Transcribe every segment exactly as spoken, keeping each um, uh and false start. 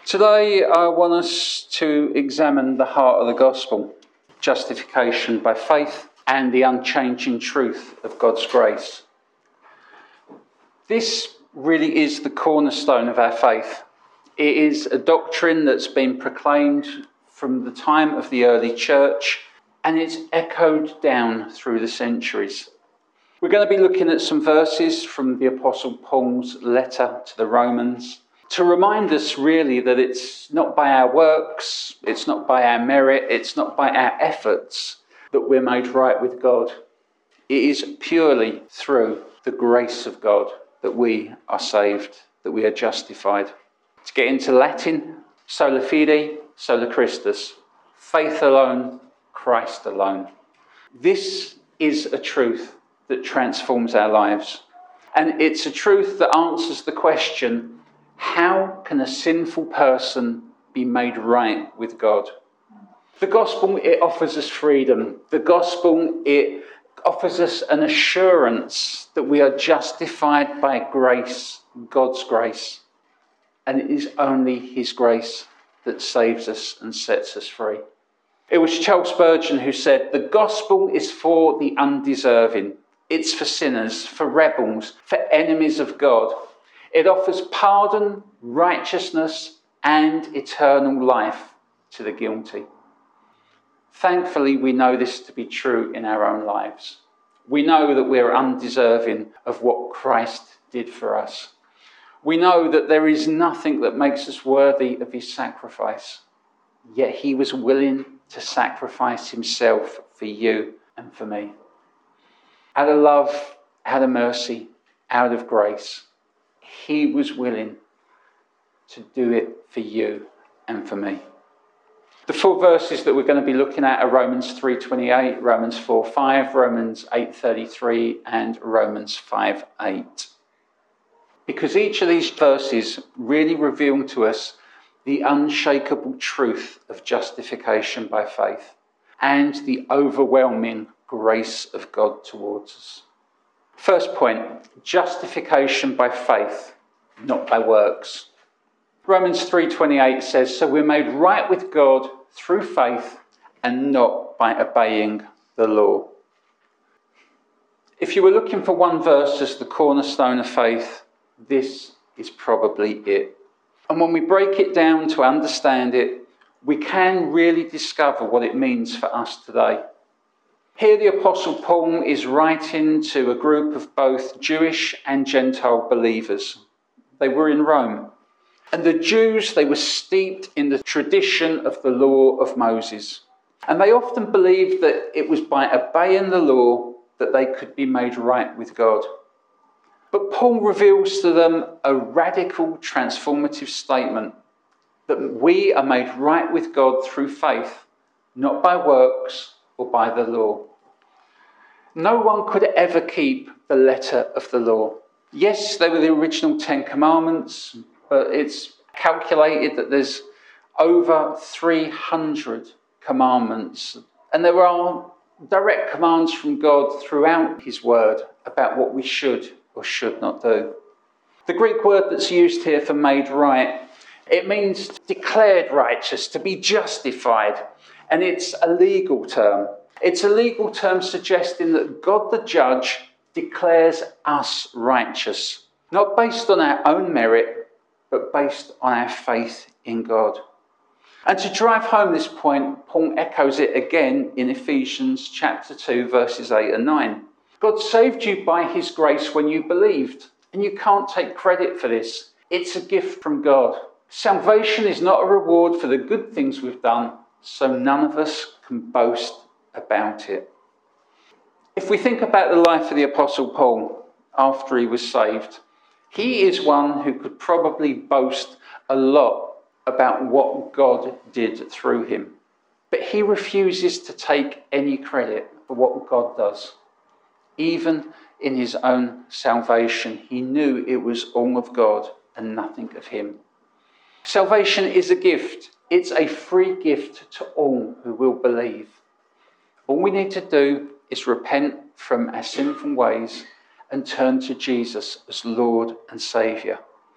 Today I want us to examine the heart of the gospel, justification by faith and the unchanging truth of God's grace. This really is the cornerstone of our faith. It is a doctrine that's been proclaimed from the time of the early church, and it's echoed down through the centuries. We're going to be looking at some verses from the Apostle Paul's letter to the Romans to remind us really that it's not by our works, it's not by our merit, it's not by our efforts that we're made right with God. It is purely through the grace of God that we are saved, that we are justified. To get into Latin, sola fide, sola Christus. Faith alone, Christ alone. This is a truth that transforms our lives. And it's a truth that answers the question, how can a sinful person be made right with God? The gospel, it offers us freedom. The gospel, it offers us an assurance that we are justified by grace, God's grace. And it is only his grace that saves us and sets us free. It was Charles Spurgeon who said, the gospel is for the undeserving. It's for sinners, for rebels, for enemies of God. It offers pardon, righteousness, and eternal life to the guilty. Thankfully, we know this to be true in our own lives. We know that we're undeserving of what Christ did for us. We know that there is nothing that makes us worthy of his sacrifice. Yet he was willing to sacrifice himself for you and for me. Out of love, out of mercy, out of grace, he was willing to do it for you and for me. The four verses that we're going to be looking at are Romans three twenty-eight, Romans four five, Romans eight thirty-three, and Romans five eight. Because each of these verses really reveal to us the unshakable truth of justification by faith and the overwhelming grace of God towards us. First point, justification by faith, not by works. Romans three twenty-eight says, so we're made right with God through faith and not by obeying the law. If you were looking for one verse as the cornerstone of faith, this is probably it. And when we break it down to understand it, we can really discover what it means for us today. Here the Apostle Paul is writing to a group of both Jewish and Gentile believers. They were in Rome. And the Jews, they were steeped in the tradition of the law of Moses. And they often believed that it was by obeying the law that they could be made right with God. But Paul reveals to them a radical transformative statement that we are made right with God through faith, not by works or by the law. No one could ever keep the letter of the law. Yes, they were the original Ten Commandments, but it's calculated that there's over three hundred commandments. And there are direct commands from God throughout his word about what we should or should not do. The Greek word that's used here for made right, it means declared righteous, to be justified. And it's a legal term. It's a legal term suggesting that God the judge declares us righteous, not based on our own merit, but based on our faith in God. And to drive home this point, Paul echoes it again in Ephesians chapter two, verses eight and nine. God saved you by his grace when you believed, and you can't take credit for this. It's a gift from God. Salvation is not a reward for the good things we've done, so none of us can boast about it. If we think about the life of the Apostle Paul after he was saved, he is one who could probably boast a lot about what God did through him. But he refuses to take any credit for what God does. Even in his own salvation, he knew it was all of God and nothing of him. Salvation is a gift. It's a free gift to all who will believe. All we need to do is repent from our sinful ways and turn to Jesus as Lord and Saviour.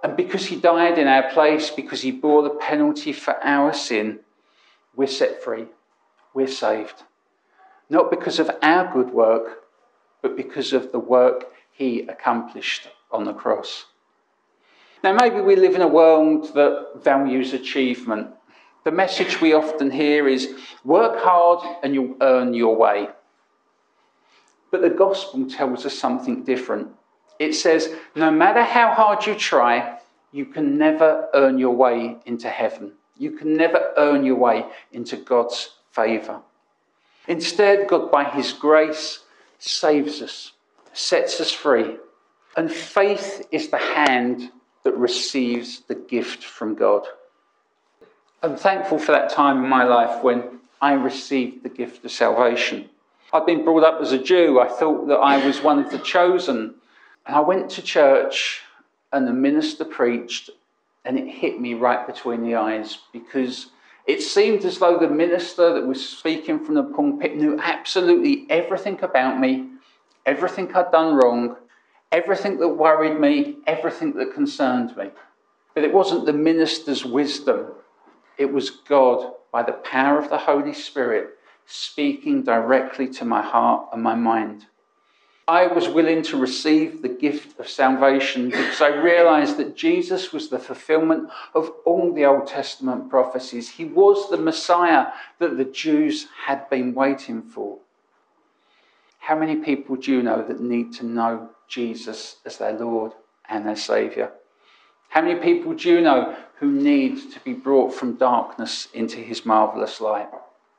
And because he died in our place, because he bore the penalty for our sin, we're set free. We're saved. Not because of our good work, but because of the work he accomplished on the cross. Now, maybe we live in a world that values achievement. The message we often hear is, work hard and you'll earn your way. But the gospel tells us something different. It says, no matter how hard you try, you can never earn your way into heaven. You can never earn your way into God's favour. Instead, God, by his grace, saves us, sets us free. And faith is the hand that receives the gift from God. I'm thankful for that time in my life when I received the gift of salvation. I'd been brought up as a Jew. I thought that I was one of the chosen. And I went to church and the minister preached, and it hit me right between the eyes, because it seemed as though the minister that was speaking from the pulpit knew absolutely everything about me, everything I'd done wrong, everything that worried me, everything that concerned me. But it wasn't the minister's wisdom. It was God, by the power of the Holy Spirit, speaking directly to my heart and my mind. I was willing to receive the gift of salvation because I realised that Jesus was the fulfilment of all the Old Testament prophecies. He was the Messiah that the Jews had been waiting for. How many people do you know that need to know Jesus as their Lord and their Saviour? How many people do you know who need to be brought from darkness into his marvellous light?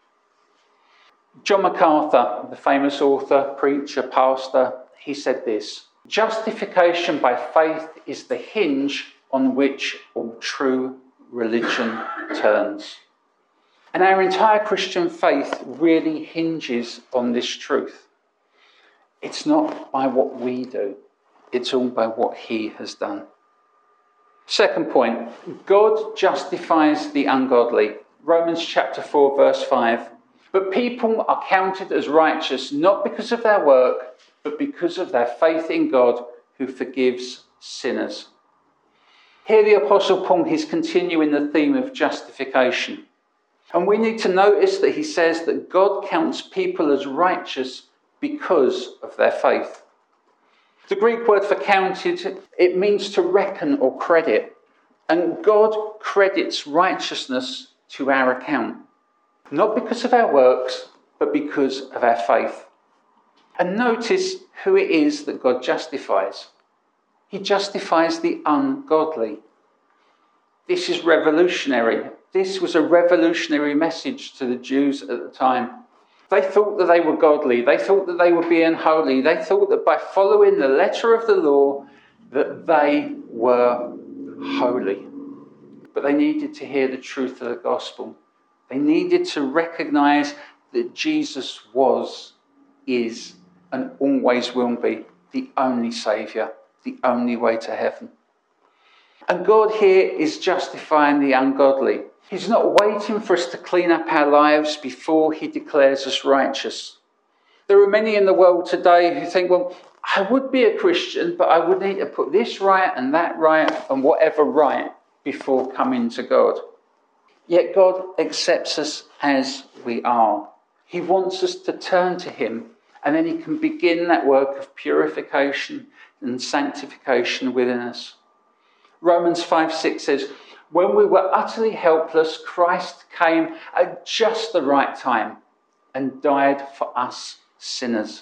John MacArthur, the famous author, preacher, pastor, he said this: justification by faith is the hinge on which all true religion turns. And our entire Christian faith really hinges on this truth. It's not by what we do, it's all by what he has done. Second point, God justifies the ungodly. Romans chapter four, verse five. But people are counted as righteous not because of their work, but because of their faith in God who forgives sinners. Here the Apostle Paul is continuing the theme of justification. And we need to notice that he says that God counts people as righteous because of their faith. The Greek word for counted, it means to reckon or credit. And God credits righteousness to our account. Not because of our works, but because of our faith. And notice who it is that God justifies. He justifies the ungodly. This is revolutionary. This was a revolutionary message to the Jews at the time. They thought that they were godly. They thought that they were being holy. They thought that by following the letter of the law, that they were holy. But they needed to hear the truth of the gospel. They needed to recognise that Jesus was, is, and always will be the only Saviour, the only way to heaven. And God here is justifying the ungodly. He's not waiting for us to clean up our lives before he declares us righteous. There are many in the world today who think, well, I would be a Christian, but I would need to put this right and that right and whatever right before coming to God. Yet God accepts us as we are. He wants us to turn to him, and then he can begin that work of purification and sanctification within us. Romans five six says, when we were utterly helpless, Christ came at just the right time and died for us sinners.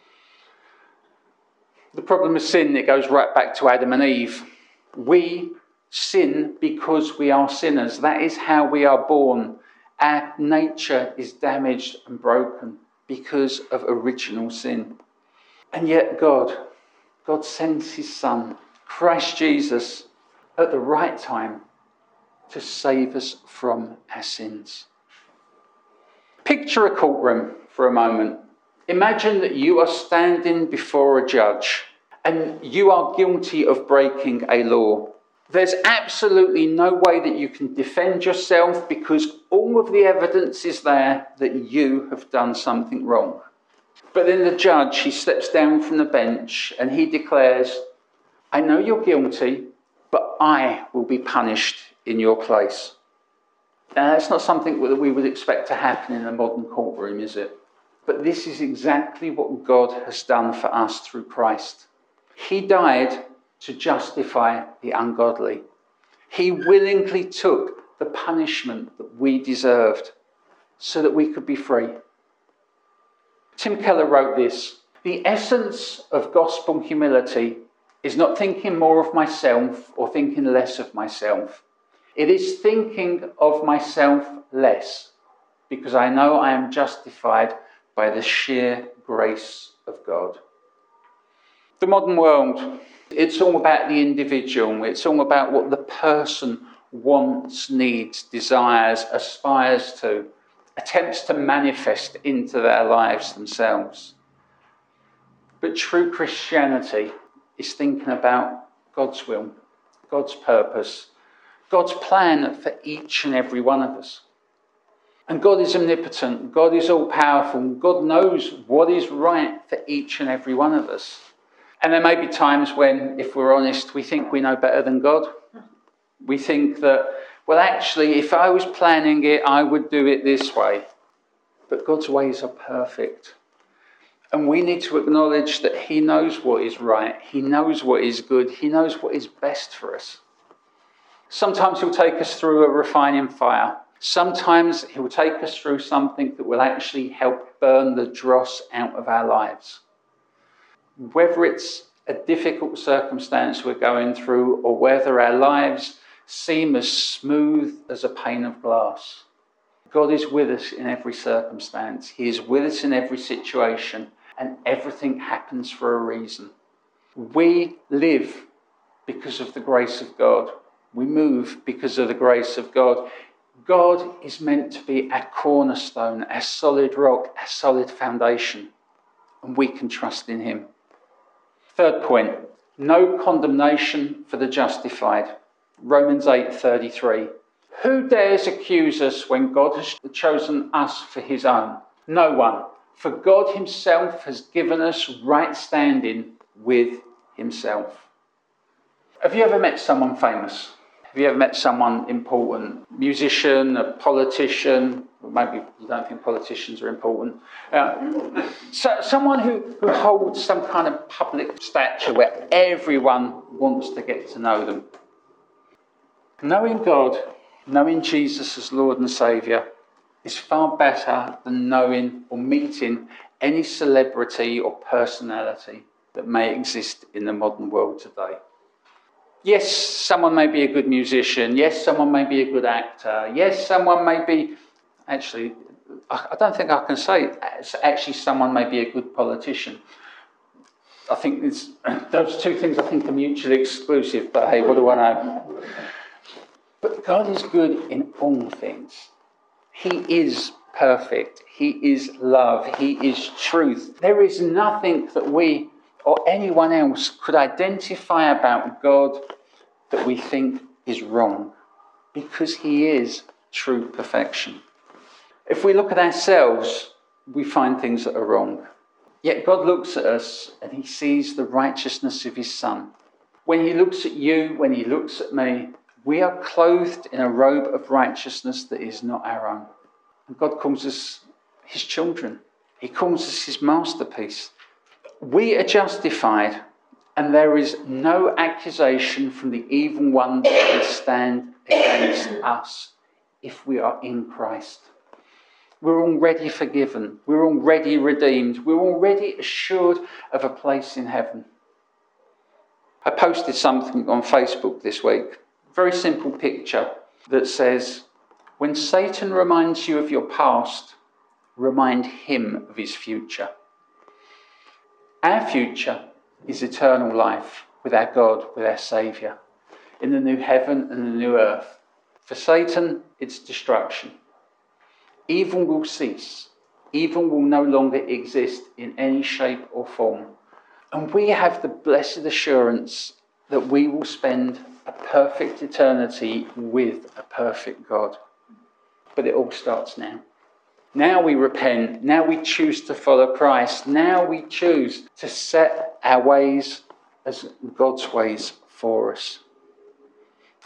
The problem of sin, it goes right back to Adam and Eve. We sin because we are sinners. That is how we are born. Our nature is damaged and broken because of original sin. And yet God, God sends his Son, Christ Jesus, at the right time to save us from our sins. Picture a courtroom for a moment. Imagine that you are standing before a judge and you are guilty of breaking a law. There's absolutely no way that you can defend yourself because all of the evidence is there that you have done something wrong. But then the judge, he steps down from the bench and he declares, I know you're guilty, but I will be punished in your place. Now, that's not something that we would expect to happen in a modern courtroom, is it? But this is exactly what God has done for us through Christ. He died to justify the ungodly. He willingly took the punishment that we deserved so that we could be free. Tim Keller wrote this: "The essence of gospel humility is not thinking more of myself or thinking less of myself. It is thinking of myself less, because I know I am justified by the sheer grace of God." The modern world, it's all about the individual. It's all about what the person wants, needs, desires, aspires to, attempts to manifest into their lives themselves. But true Christianity is thinking about God's will, God's purpose, God's plan for each and every one of us. And God is omnipotent, God is all-powerful, God knows what is right for each and every one of us. And there may be times when, if we're honest, we think we know better than God. We think that, well, actually, if I was planning it, I would do it this way. But God's ways are perfect. And we need to acknowledge that he knows what is right. He knows what is good. He knows what is best for us. Sometimes he'll take us through a refining fire. Sometimes he'll take us through something that will actually help burn the dross out of our lives. Whether it's a difficult circumstance we're going through or whether our lives seem as smooth as a pane of glass, God is with us in every circumstance. He is with us in every situation, and everything happens for a reason. We live because of the grace of God. We move because of the grace of God. God is meant to be our cornerstone, our solid rock, our solid foundation, and we can trust in him. Third point, no condemnation for the justified. Romans eight thirty-three. Who dares accuse us when God has chosen us for his own? No one. For God himself has given us right standing with himself. Have you ever met someone famous? Have you ever met someone important? Musician, a politician? Maybe you don't think politicians are important. Uh, so someone who, who holds some kind of public stature where everyone wants to get to know them. Knowing God, knowing Jesus as Lord and Saviour, is far better than knowing or meeting any celebrity or personality that may exist in the modern world today. Yes, someone may be a good musician. Yes, someone may be a good actor. Yes, someone may be... Actually, I don't think I can say actually someone may be a good politician. I think it's, those two things I think are mutually exclusive, but hey, what do I know? But God is good in all things. He is perfect. He is love. He is truth. There is nothing that we or anyone else could identify about God that we think is wrong, because he is true perfection. If we look at ourselves, we find things that are wrong. Yet God looks at us and he sees the righteousness of his Son. When he looks at you, when he looks at me, we are clothed in a robe of righteousness that is not our own. And God calls us his children. He calls us his masterpiece. We are justified, and there is no accusation from the evil one that can stand against us if we are in Christ. We're already forgiven. We're already redeemed. We're already assured of a place in heaven. I posted something on Facebook this week. A very simple picture that says, when Satan reminds you of your past, remind him of his future. Our future is eternal life with our God, with our Saviour, in the new heaven and the new earth. For Satan, it's destruction. Evil will cease. Evil will no longer exist in any shape or form. And we have the blessed assurance that we will spend a perfect eternity with a perfect God. But it all starts now. Now we repent. Now we choose to follow Christ. Now we choose to set our ways as God's ways for us.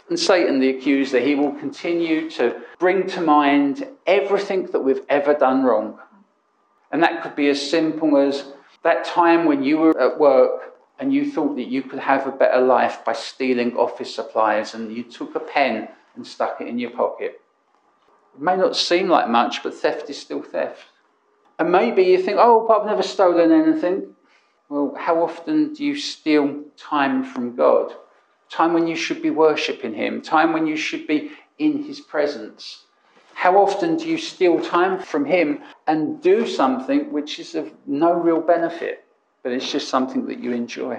And Satan, the accuser, he will continue to bring to mind everything that we've ever done wrong. And that could be as simple as that time when you were at work and you thought that you could have a better life by stealing office supplies, and you took a pen and stuck it in your pocket. It may not seem like much, but theft is still theft. And maybe you think, oh, but I've never stolen anything. Well, how often do you steal time from God? Time when you should be worshipping him, time when you should be in his presence. How often do you steal time from him and do something which is of no real benefit, but it's just something that you enjoy?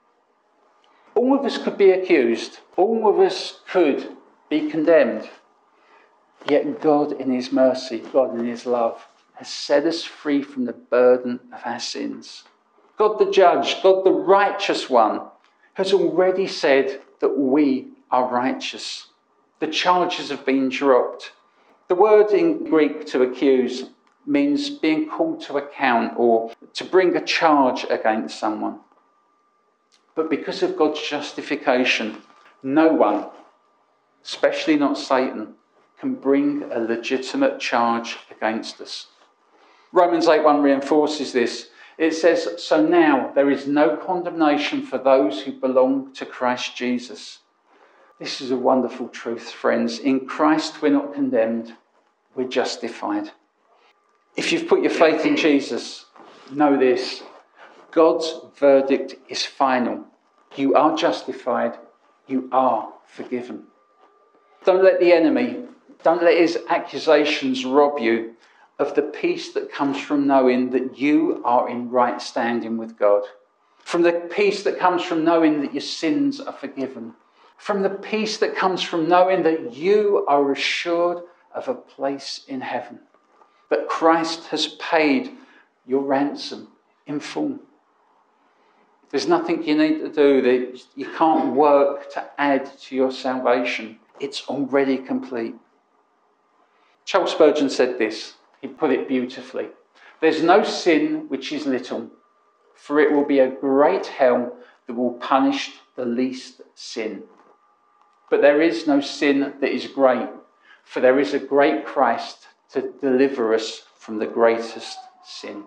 All of us could be accused. All of us could be condemned. Yet God in his mercy, God in his love, has set us free from the burden of our sins. God the judge, God the righteous one, has already said that we are righteous. The charges have been dropped. The word in Greek to accuse means being called to account or to bring a charge against someone. But because of God's justification, no one, especially not Satan, can bring a legitimate charge against us. Romans eight one reinforces this. It says, so now there is no condemnation for those who belong to Christ Jesus. This is a wonderful truth, friends. In Christ we're not condemned, we're justified. If you've put your faith in Jesus, know this. God's verdict is final. You are justified. You are forgiven. Don't let the enemy, don't let his accusations rob you of the peace that comes from knowing that you are in right standing with God. From the peace that comes from knowing that your sins are forgiven. From the peace that comes from knowing that you are assured of a place in heaven. That Christ has paid your ransom in full. There's nothing you need to do. That you can't work to add to your salvation. It's already complete. Charles Spurgeon said this. He put it beautifully. There's no sin which is little, for it will be a great hell that will punish the least sin. But there is no sin that is great, for there is a great Christ to deliver us from the greatest sin.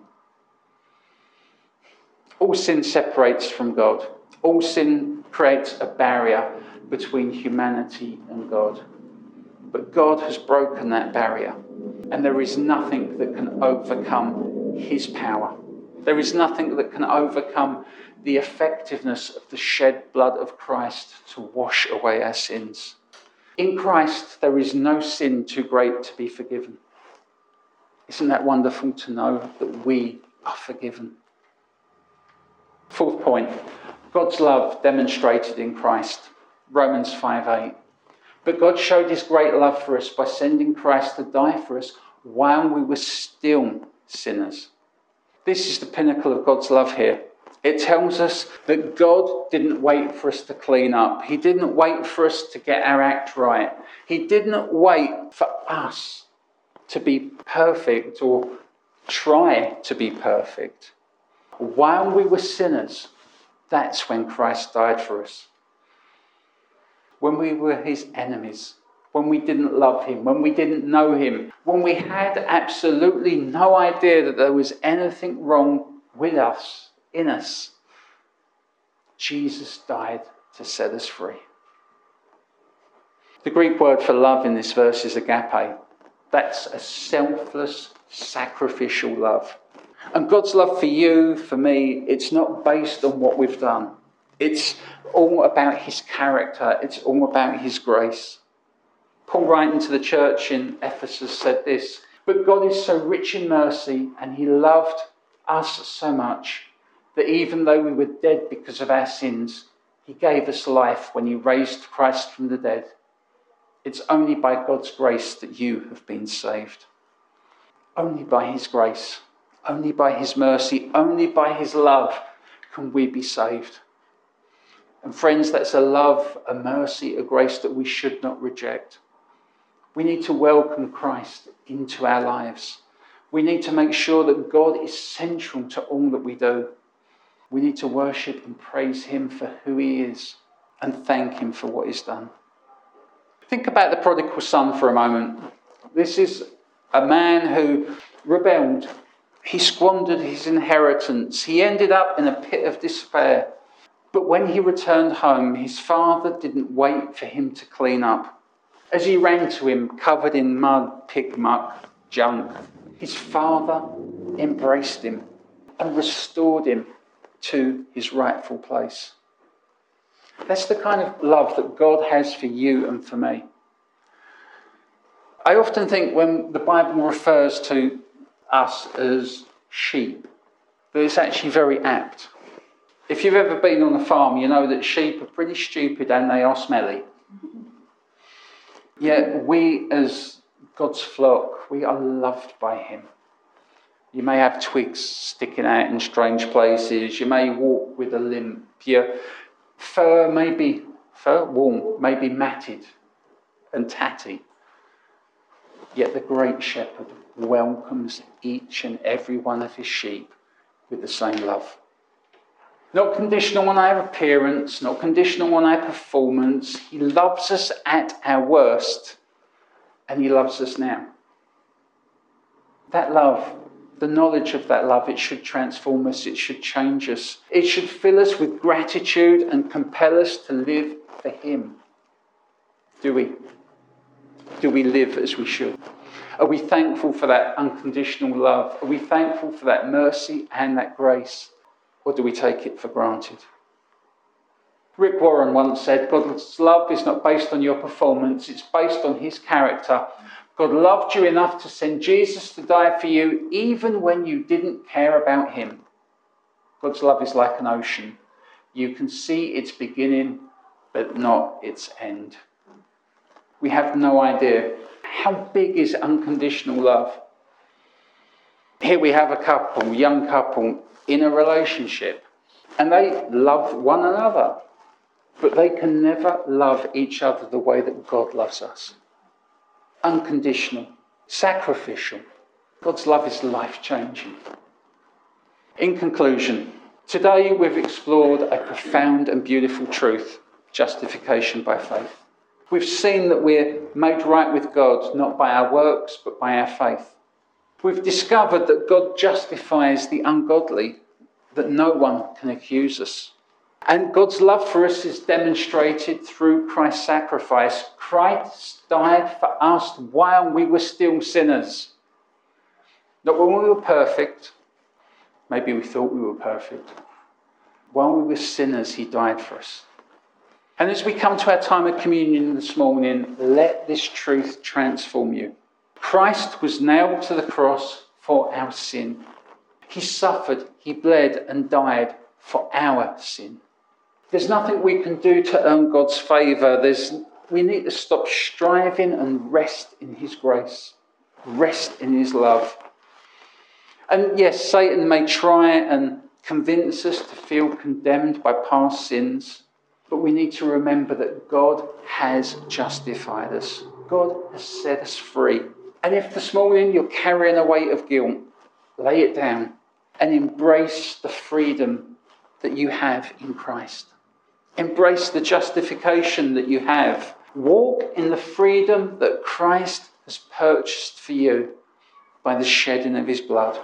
All sin separates from God. All sin creates a barrier between humanity and God. But God has broken that barrier. And there is nothing that can overcome his power. There is nothing that can overcome the effectiveness of the shed blood of Christ to wash away our sins. In Christ, there is no sin too great to be forgiven. Isn't that wonderful to know that we are forgiven? Fourth point, God's love demonstrated in Christ. Romans five eight. But God showed his great love for us by sending Christ to die for us while we were still sinners. This is the pinnacle of God's love here. It tells us that God didn't wait for us to clean up. He didn't wait for us to get our act right. He didn't wait for us to be perfect or try to be perfect. While we were sinners, that's when Christ died for us. When we were his enemies, when we didn't love him, when we didn't know him, when we had absolutely no idea that there was anything wrong with us, in us, Jesus died to set us free. The Greek word for love in this verse is agape. That's a selfless, sacrificial love. And God's love for you, for me, it's not based on what we've done. It's all about his character. It's all about his grace. Paul, writing to the church in Ephesus, said this, but God is so rich in mercy, and he loved us so much that even though we were dead because of our sins, he gave us life when he raised Christ from the dead. It's only by God's grace that you have been saved. Only by his grace, only by his mercy, only by his love can we be saved. And friends, that's a love, a mercy, a grace that we should not reject. We need to welcome Christ into our lives. We need to make sure that God is central to all that we do. We need to worship and praise him for who he is and thank him for what he's done. Think about the prodigal son for a moment. This is a man who rebelled. He squandered his inheritance. He ended up in a pit of despair. But when he returned home, his father didn't wait for him to clean up. As he ran to him, covered in mud, pig muck, junk, his father embraced him and restored him to his rightful place. That's the kind of love that God has for you and for me. I often think when the Bible refers to us as sheep, that it's actually very apt. If you've ever been on a farm, you know that sheep are pretty stupid and they are smelly. Yet we, as God's flock, we are loved by him. You may have twigs sticking out in strange places. You may walk with a limp. Your fur may be fur, wool may be matted and tatty. Yet the great shepherd welcomes each and every one of his sheep with the same love. Not conditional on our appearance, not conditional on our performance. He loves us at our worst, and he loves us now. That love, the knowledge of that love, it should transform us, it should change us. It should fill us with gratitude and compel us to live for him. Do we? Do we live as we should? Are we thankful for that unconditional love? Are we thankful for that mercy and that grace? Or do we take it for granted? Rick Warren once said, God's love is not based on your performance, it's based on his character. God loved you enough to send Jesus to die for you, even when you didn't care about him. God's love is like an ocean. You can see its beginning, but not its end. We have no idea. How big is unconditional love? Here we have a couple, a young couple, in a relationship, and they love one another, but they can never love each other the way that God loves us. Unconditional, sacrificial. God's love is life-changing. In conclusion, today we've explored a profound and beautiful truth, justification by faith. We've seen that we're made right with God, not by our works, but by our faith. We've discovered that God justifies the ungodly, that no one can accuse us. And God's love for us is demonstrated through Christ's sacrifice. Christ died for us while we were still sinners. Not when we were perfect. Maybe we thought we were perfect. While we were sinners, he died for us. And as we come to our time of communion this morning, let this truth transform you. Christ was nailed to the cross for our sin. He suffered, he bled and died for our sin. There's nothing we can do to earn God's favour. There's, we need to stop striving and rest in his grace. Rest in his love. And yes, Satan may try and convince us to feel condemned by past sins, but we need to remember that God has justified us. God has set us free. And if this morning you're carrying a weight of guilt, lay it down and embrace the freedom that you have in Christ. Embrace the justification that you have. Walk in the freedom that Christ has purchased for you by the shedding of his blood.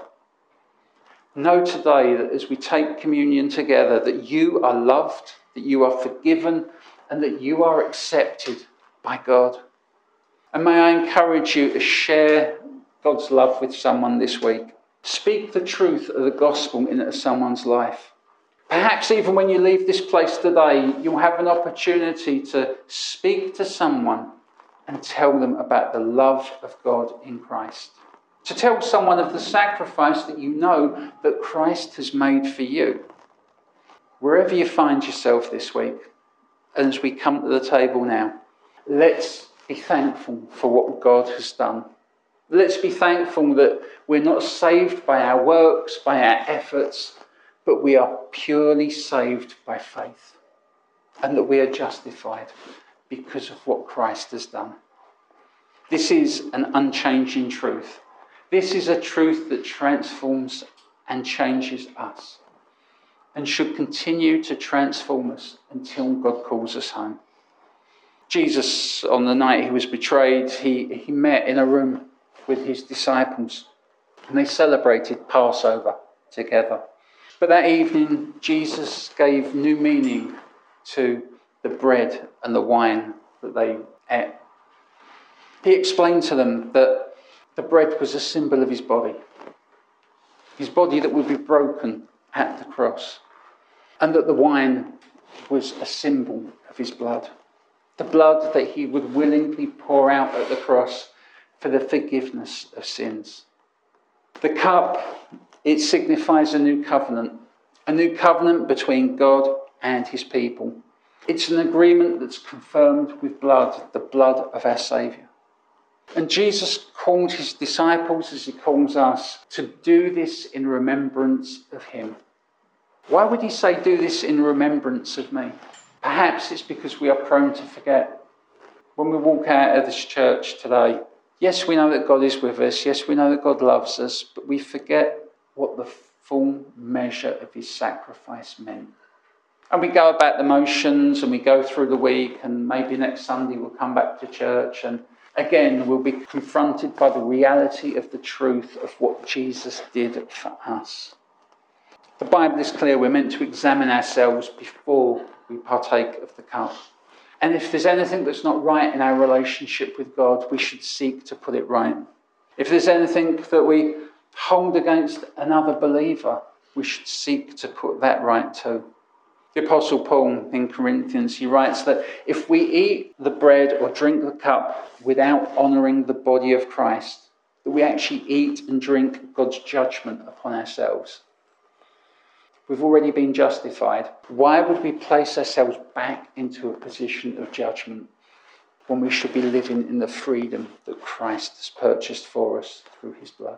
Know today that as we take communion together, that you are loved, that you are forgiven, and that you are accepted by God. And may I encourage you to share God's love with someone this week. Speak the truth of the gospel into someone's life. Perhaps even when you leave this place today, you'll have an opportunity to speak to someone and tell them about the love of God in Christ. To tell someone of the sacrifice that you know that Christ has made for you. Wherever you find yourself this week, and as we come to the table now, let's be thankful for what God has done. Let's be thankful that we're not saved by our works, by our efforts, but we are purely saved by faith. And that we are justified because of what Christ has done. This is an unchanging truth. This is a truth that transforms and changes us. And should continue to transform us until God calls us home. Jesus, on the night he was betrayed, he, he met in a room with his disciples and they celebrated Passover together. But that evening, Jesus gave new meaning to the bread and the wine that they ate. He explained to them that the bread was a symbol of his body, his body that would be broken at the cross, and that the wine was a symbol of his blood, the blood that he would willingly pour out at the cross for the forgiveness of sins. The cup, it signifies a new covenant, a new covenant between God and his people. It's an agreement that's confirmed with blood, the blood of our Saviour. And Jesus called his disciples, as he calls us, to do this in remembrance of him. Why would he say, do this in remembrance of me? Perhaps it's because we are prone to forget. When we walk out of this church today, yes, we know that God is with us. Yes, we know that God loves us, but we forget what the full measure of his sacrifice meant. And we go about the motions and we go through the week, and maybe next Sunday we'll come back to church and again we'll be confronted by the reality of the truth of what Jesus did for us. The Bible is clear, we're meant to examine ourselves before we partake of the cup. And if there's anything that's not right in our relationship with God, we should seek to put it right. If there's anything that we hold against another believer, we should seek to put that right too. The Apostle Paul in Corinthians, he writes that if we eat the bread or drink the cup without honouring the body of Christ, that we actually eat and drink God's judgment upon ourselves. We've already been justified. Why would we place ourselves back into a position of judgment when we should be living in the freedom that Christ has purchased for us through his blood?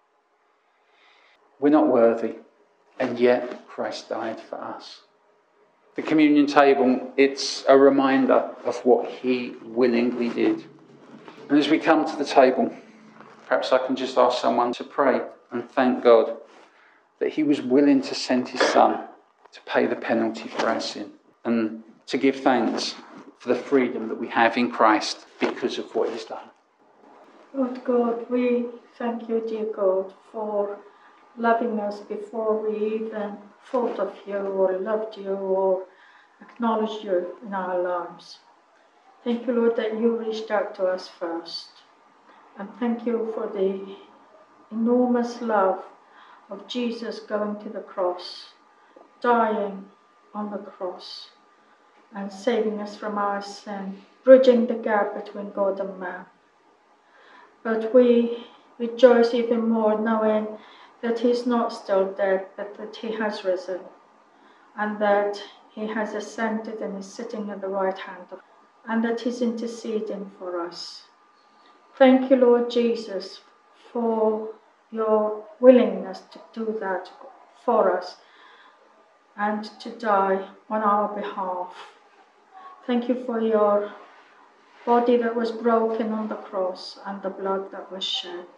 We're not worthy, and yet Christ died for us. The communion table, it's a reminder of what he willingly did. And as we come to the table, perhaps I can just ask someone to pray and thank God that he was willing to send his son to pay the penalty for our sin, and to give thanks for the freedom that we have in Christ because of what he's done. Lord God, we thank you, dear God, for loving us before we even thought of you or loved you or acknowledged you in our lives. Thank you, Lord, that you reached out to us first. And thank you for the enormous love of Jesus going to the cross, dying on the cross, and saving us from our sin, bridging the gap between God and man. But we rejoice even more knowing that he's not still dead, but that he has risen, and that he has ascended and is sitting at the right hand of, and that he's interceding for us. Thank you, Lord Jesus, for your willingness to do that for us and to die on our behalf. Thank you for your body that was broken on the cross and the blood that was shed.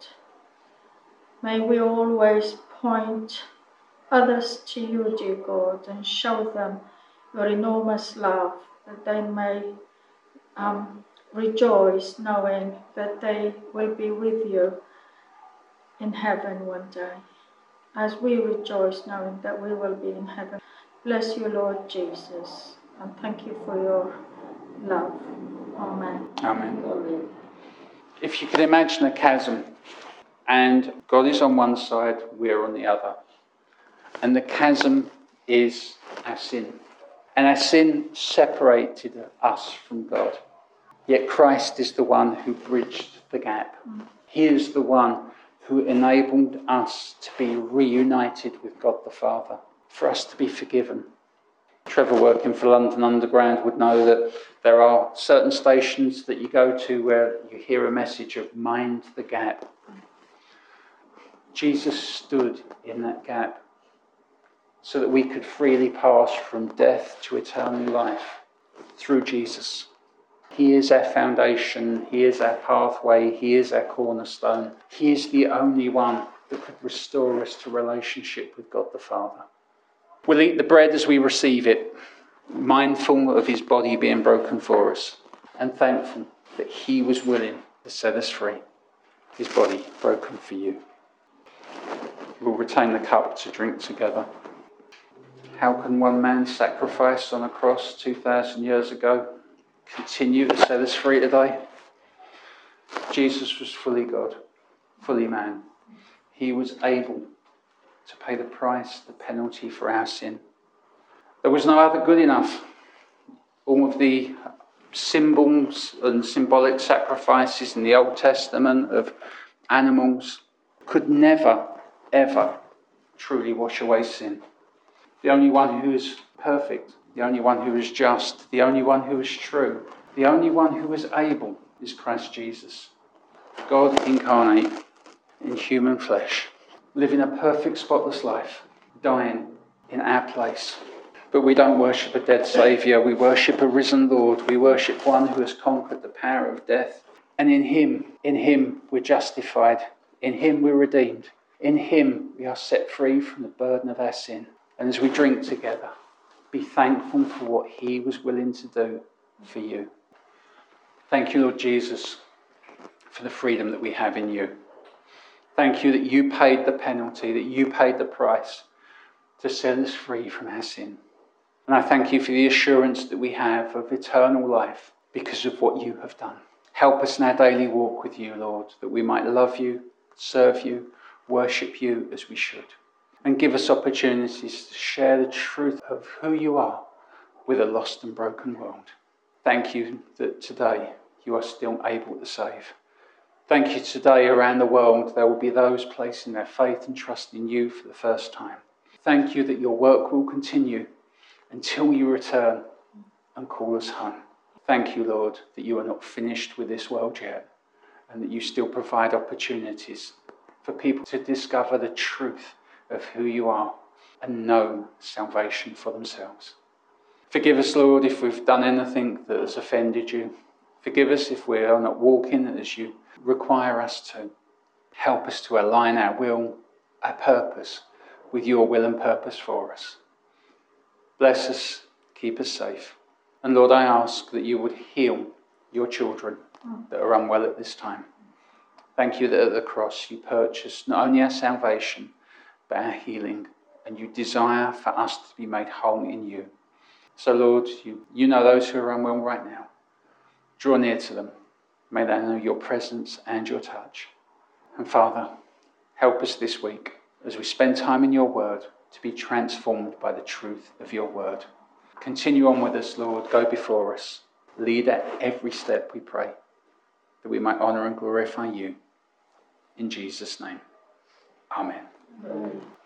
May we always point others to you, dear God, and show them your enormous love, that they may um, rejoice knowing that they will be with you in heaven one day, as we rejoice knowing that we will be in heaven. Bless you, Lord Jesus, and thank you for your love. Amen. Amen. Amen. If you can imagine a chasm, and God is on one side, we're on the other. And the chasm is our sin. And our sin separated us from God. Yet Christ is the one who bridged the gap. Mm. He is the one who enabled us to be reunited with God the Father, for us to be forgiven. Trevor, working for London Underground, would know that there are certain stations that you go to where you hear a message of mind the gap. Jesus stood in that gap so that we could freely pass from death to eternal life through Jesus. He is our foundation, he is our pathway, he is our cornerstone. He is the only one that could restore us to relationship with God the Father. We'll eat the bread as we receive it, mindful of his body being broken for us. and thankful that he was willing to set us free. His body broken for you. We'll retain the cup to drink together. How can one man sacrificed on a cross two thousand years ago continue to set us free today? Jesus was fully God, fully man. He was able to pay the price, the penalty for our sin. There was no other good enough. All of the symbols and symbolic sacrifices in the Old Testament of animals could never, ever truly wash away sin. The only one who is perfect, the only one who is just, the only one who is true, the only one who is able is Christ Jesus. God incarnate in human flesh, living a perfect, spotless life, dying in our place. But we don't worship a dead Saviour, we worship a risen Lord, we worship one who has conquered the power of death. And in him, in him we're justified, in him we're redeemed, in him we are set free from the burden of our sin. And as we drink together, be thankful for what he was willing to do for you. Thank you, Lord Jesus, for the freedom that we have in you. Thank you that you paid the penalty, that you paid the price to set us free from our sin. And I thank you for the assurance that we have of eternal life because of what you have done. Help us in our daily walk with you, Lord, that we might love you, serve you, worship you as we should. And give us opportunities to share the truth of who you are with a lost and broken world. Thank you that today you are still able to save. Thank you today around the world there will be those placing their faith and trust in you for the first time. Thank you that your work will continue until you return and call us home. Thank you, Lord, that you are not finished with this world yet and that you still provide opportunities for people to discover the truth of who you are and know salvation for themselves. Forgive us, Lord, if we've done anything that has offended you. Forgive us if we are not walking as you require us to. Help us to align our will, our purpose, with your will and purpose for us. Bless us, keep us safe. And Lord, I ask that you would heal your children that are unwell at this time. Thank you that at the cross you purchased not only our salvation, but our healing, and you desire for us to be made whole in you. So Lord, you, you know those who are unwell right now. Draw near to them. May they know your presence and your touch. And Father, help us this week as we spend time in your word to be transformed by the truth of your word. Continue on with us, Lord. Go before us. Lead at every step, we pray, that we might honour and glorify you. In Jesus' name, amen. Amen.